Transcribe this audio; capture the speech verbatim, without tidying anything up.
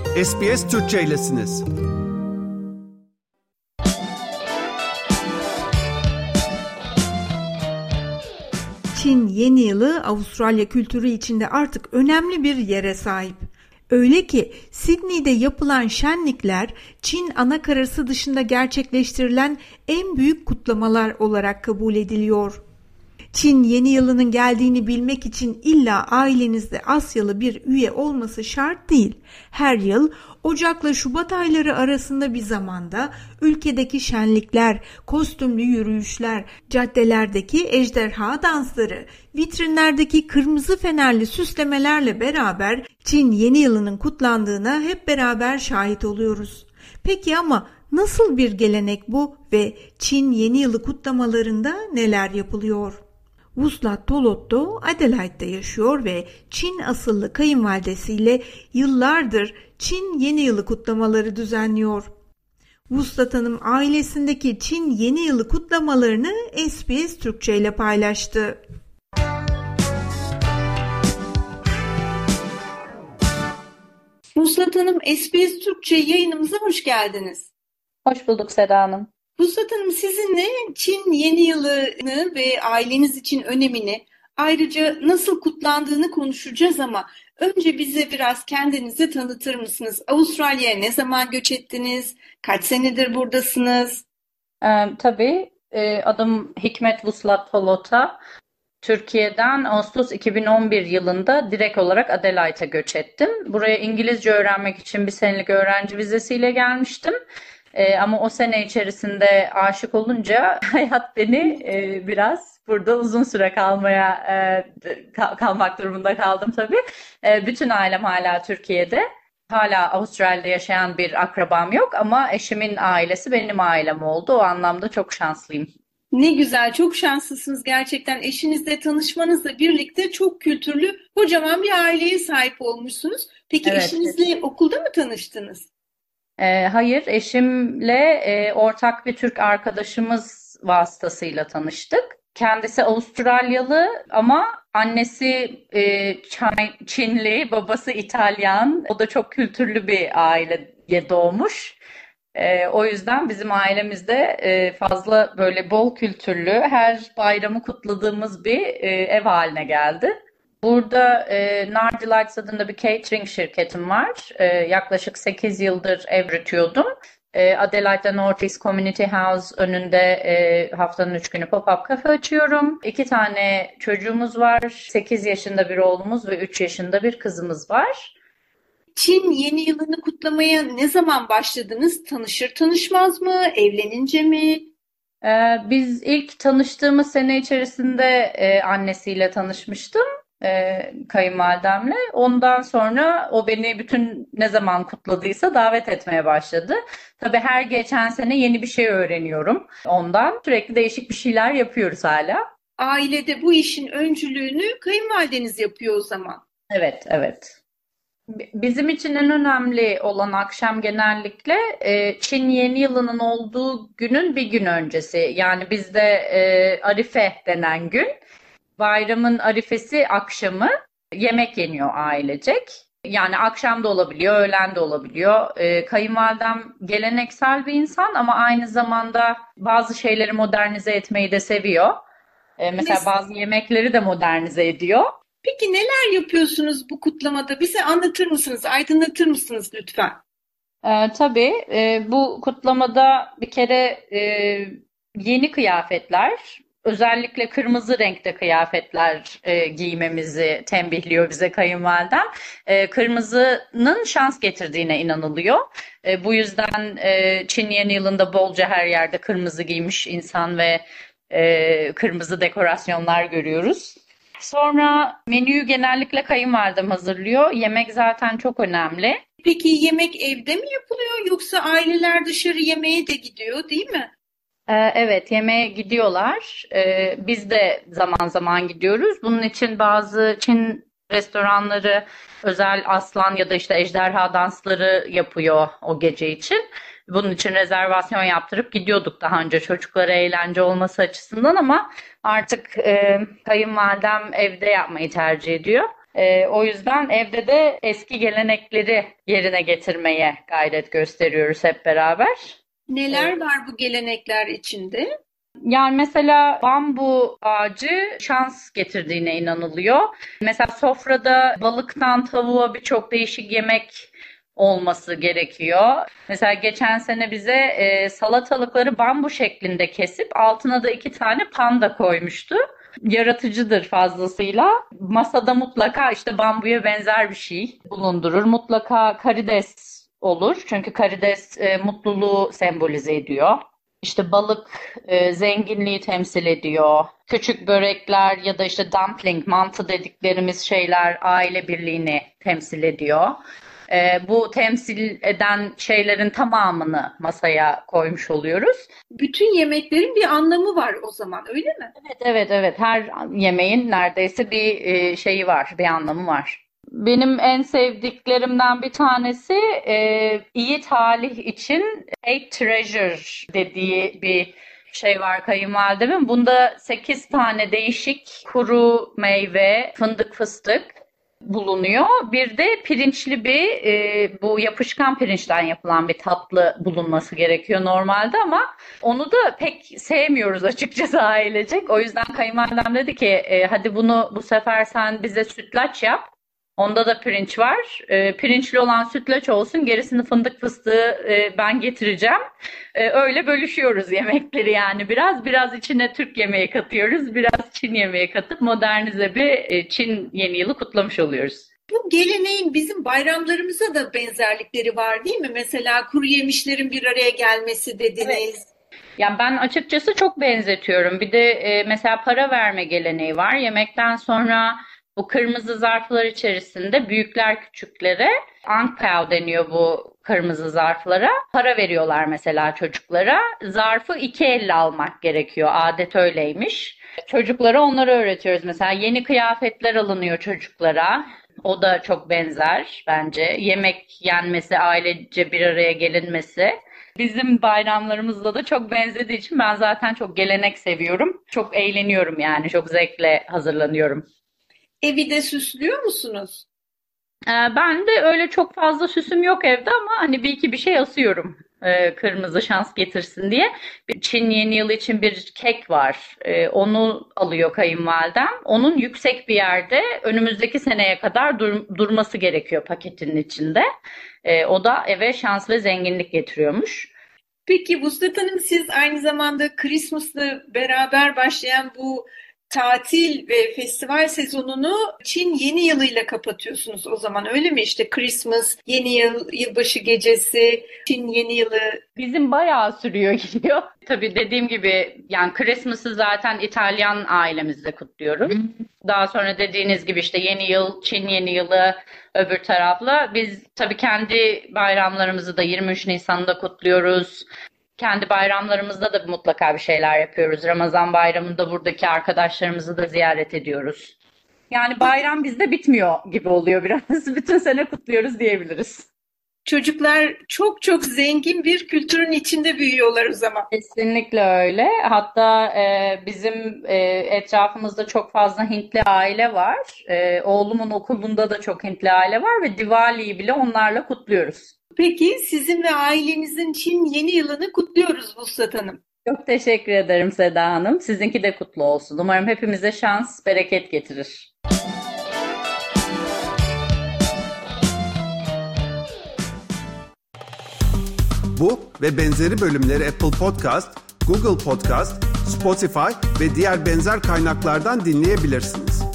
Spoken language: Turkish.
S B S Türkçe'ylesiniz. Çin Yeni Yılı Avustralya kültürü içinde artık önemli bir yere sahip. Öyle ki Sydney'de yapılan şenlikler Çin anakarası dışında gerçekleştirilen en büyük kutlamalar olarak kabul ediliyor. Çin Yeni Yılı'nın geldiğini bilmek için illa ailenizde Asyalı bir üye olması şart değil. Her yıl Ocak'la Şubat ayları arasında bir zamanda ülkedeki şenlikler, kostümlü yürüyüşler, caddelerdeki ejderha dansları, vitrinlerdeki kırmızı fenerli süslemelerle beraber Çin Yeni Yılı'nın kutlandığına hep beraber şahit oluyoruz. Peki ama nasıl bir gelenek bu ve Çin Yeni Yılı kutlamalarında neler yapılıyor? Vuslat Tolotto Adelaide'de yaşıyor ve Çin asıllı kayınvalidesiyle yıllardır Çin Yeni Yılı kutlamaları düzenliyor. Vuslat Hanım ailesindeki Çin Yeni Yılı kutlamalarını S B S Türkçe ile paylaştı. Vuslat Hanım, S B S Türkçe yayınımıza hoş geldiniz. Hoş bulduk Seda Hanım. Vuslat Hanım, sizinle Çin Yeni Yılı'nı ve aileniz için önemini, ayrıca nasıl kutlandığını konuşacağız ama önce bize biraz kendinizi tanıtır mısınız? Avustralya'ya ne zaman göç ettiniz? Kaç senedir buradasınız? Ee, tabii e, adım Hikmet Vuslat Tolota. Türkiye'den Ağustos iki bin on bir yılında direkt olarak Adelaide'e göç ettim. Buraya İngilizce öğrenmek için bir senelik öğrenci vizesiyle gelmiştim. Ee, ama o sene içerisinde aşık olunca hayat beni e, biraz burada uzun süre kalmaya e, kal- kalmak durumunda kaldım tabii. E, bütün ailem hala Türkiye'de. Hala Avustralya'da yaşayan bir akrabam yok ama eşimin ailesi benim ailem oldu. O anlamda çok şanslıyım. Ne güzel, çok şanslısınız gerçekten. Eşinizle tanışmanızla birlikte çok kültürlü, kocaman bir aileye sahip olmuşsunuz. Peki Evet. eşinizle okulda mı tanıştınız? E, hayır, eşimle e, ortak bir Türk arkadaşımız vasıtasıyla tanıştık. Kendisi Avustralyalı ama annesi e, Çin- Çinli, babası İtalyan. O da çok kültürlü bir aileye doğmuş. E, o yüzden bizim ailemizde e, fazla böyle bol kültürlü, her bayramı kutladığımız bir e, ev haline geldi. Burada e, Nar Delights adında bir catering şirketim var. E, yaklaşık sekiz yıldır ev yürütüyordum. E, Adelaide'da North East Community House önünde e, haftanın üç günü pop-up cafe açıyorum. İki tane çocuğumuz var. sekiz yaşında bir oğlumuz ve üç yaşında bir kızımız var. Çin Yeni Yılını kutlamaya ne zaman başladınız? Tanışır tanışmaz mı? Evlenince mi? Ee, biz ilk tanıştığımız sene içerisinde e, annesiyle tanışmıştım, e, kayınvalidemle. Ondan sonra o beni bütün ne zaman kutladıysa davet etmeye başladı. Tabii her geçen sene yeni bir şey öğreniyorum ondan. Sürekli değişik bir şeyler yapıyoruz hala. Ailede bu işin öncülüğünü kayınvalideniz yapıyor o zaman. Evet, evet. Bizim için en önemli olan akşam genellikle e, Çin Yeni Yılı'nın olduğu günün bir gün öncesi. Yani bizde e, Arife denen gün. Bayramın arifesi akşamı yemek yeniyor ailecek. Yani akşam da olabiliyor, öğlen de olabiliyor. E, kayınvalidem geleneksel bir insan ama aynı zamanda bazı şeyleri modernize etmeyi de seviyor. E, mesela Mes- bazı yemekleri de modernize ediyor. Peki neler yapıyorsunuz bu kutlamada? Bize anlatır mısınız? Aydınlatır mısınız lütfen? Ee, tabii e, bu kutlamada bir kere e, yeni kıyafetler, özellikle kırmızı renkte kıyafetler e, giymemizi tembihliyor bize kayınvalidem. E, kırmızının şans getirdiğine inanılıyor. E, bu yüzden e, Çin Yeni Yılı'nda bolca her yerde kırmızı giymiş insan ve e, kırmızı dekorasyonlar görüyoruz. Sonra menüyü genellikle kayınvalidem hazırlıyor. Yemek zaten çok önemli. Peki yemek evde mi yapılıyor yoksa aileler dışarı yemeğe de gidiyor, değil mi? Ee, Evet, yemeğe gidiyorlar. Ee, biz de zaman zaman gidiyoruz. Bunun için bazı Çin restoranları özel aslan ya da işte ejderha dansları yapıyor o gece için. Bunun için rezervasyon yaptırıp gidiyorduk daha önce çocuklara eğlence olması açısından ama artık e, kayınvalidem evde yapmayı tercih ediyor. E, o yüzden evde de eski gelenekleri yerine getirmeye gayret gösteriyoruz hep beraber. Neler evet. var bu gelenekler içinde? Yani mesela bambu ağacı şans getirdiğine inanılıyor. Mesela sofrada balıktan tavuğa birçok değişik yemek olması gerekiyor. Mesela geçen sene bize e, salatalıkları bambu şeklinde kesip altına da iki tane panda koymuştu. Yaratıcıdır fazlasıyla. Masada mutlaka işte bambuya benzer bir şey bulundurur. Mutlaka karides olur. Çünkü karides e, mutluluğu sembolize ediyor. İşte balık e, zenginliği temsil ediyor. Küçük börekler ya da işte dumpling, mantı dediklerimiz şeyler aile birliğini temsil ediyor. E, bu temsil eden şeylerin tamamını masaya koymuş oluyoruz. Bütün yemeklerin bir anlamı var o zaman, öyle mi? Evet, evet, evet. Her yemeğin neredeyse bir e, şeyi var, bir anlamı var. Benim en sevdiklerimden bir tanesi e, iyi talih için eight treasure dediği bir şey var kayınvalidemin. Bunda sekiz tane değişik kuru meyve, fındık, fıstık bulunuyor. Bir de pirinçli bir e, bu yapışkan pirinçten yapılan bir tatlı bulunması gerekiyor normalde ama onu da pek sevmiyoruz açıkçası ailecek. O yüzden kayınvalidem dedi ki e, hadi bunu bu sefer sen bize sütlaç yap. Onda da pirinç var. E, pirinçli olan sütlaç olsun. Gerisini fındık fıstığı e, ben getireceğim. E, öyle bölüşüyoruz yemekleri yani. Biraz biraz içine Türk yemeği katıyoruz. Biraz Çin yemeği katıp modernize bir e, Çin yeni yılı kutlamış oluyoruz. Bu geleneğin bizim bayramlarımıza da benzerlikleri var değil mi? Mesela kuru yemişlerin bir araya gelmesi dediniz. Evet. Yani ben açıkçası çok benzetiyorum. Bir de e, mesela para verme geleneği var. Yemekten sonra bu kırmızı zarflar içerisinde büyükler küçüklere angpao deniyor bu kırmızı zarflara. Para veriyorlar mesela çocuklara. Zarfı iki elle almak gerekiyor. Adet öyleymiş. Çocuklara onları öğretiyoruz. Mesela yeni kıyafetler alınıyor çocuklara. O da çok benzer bence. Yemek yenmesi, ailece bir araya gelinmesi. Bizim bayramlarımızda da çok benzediği için ben zaten çok gelenek seviyorum. Çok eğleniyorum yani. Çok zevkle hazırlanıyorum. Evi de süslüyor musunuz? Ee, ben de öyle çok fazla süsüm yok evde ama hani bir iki bir şey asıyorum. Ee, kırmızı şans getirsin diye. Bir Çin yeni yılı için bir kek var. Ee, onu alıyor kayınvalidem. Onun yüksek bir yerde önümüzdeki seneye kadar dur- durması gerekiyor paketin içinde. Ee, o da eve şans ve zenginlik getiriyormuş. Peki Vuslat Hanım, siz aynı zamanda Christmas'la beraber başlayan bu tatil ve festival sezonunu Çin yeni yılıyla kapatıyorsunuz o zaman, öyle mi? İşte Christmas, yeni yıl, yılbaşı gecesi, Çin yeni yılı. Bizim bayağı sürüyor gidiyor. Tabii dediğim gibi yani Christmas'ı zaten İtalyan ailemizde kutluyoruz. Daha sonra dediğiniz gibi işte yeni yıl, Çin yeni yılı öbür tarafla. Biz tabii kendi bayramlarımızı da yirmi üç Nisan'da kutluyoruz. Kendi bayramlarımızda da mutlaka bir şeyler yapıyoruz. Ramazan bayramında buradaki arkadaşlarımızı da ziyaret ediyoruz. Yani bayram bizde bitmiyor gibi oluyor biraz. Bütün sene kutluyoruz diyebiliriz. Çocuklar çok çok zengin bir kültürün içinde büyüyorlar o zaman. Kesinlikle öyle. Hatta e, bizim e, etrafımızda çok fazla Hintli aile var. E, oğlumun okulunda da çok Hintli aile var ve Diwali'yi bile onlarla kutluyoruz. Peki sizin ve ailenizin Çin yeni yılını kutluyoruz Vuslat Hanım. Çok teşekkür ederim Seda Hanım. Sizinki de kutlu olsun. Umarım hepimize şans, bereket getirir. Bu ve benzeri bölümleri Apple Podcast, Google Podcast, Spotify ve diğer benzer kaynaklardan dinleyebilirsiniz.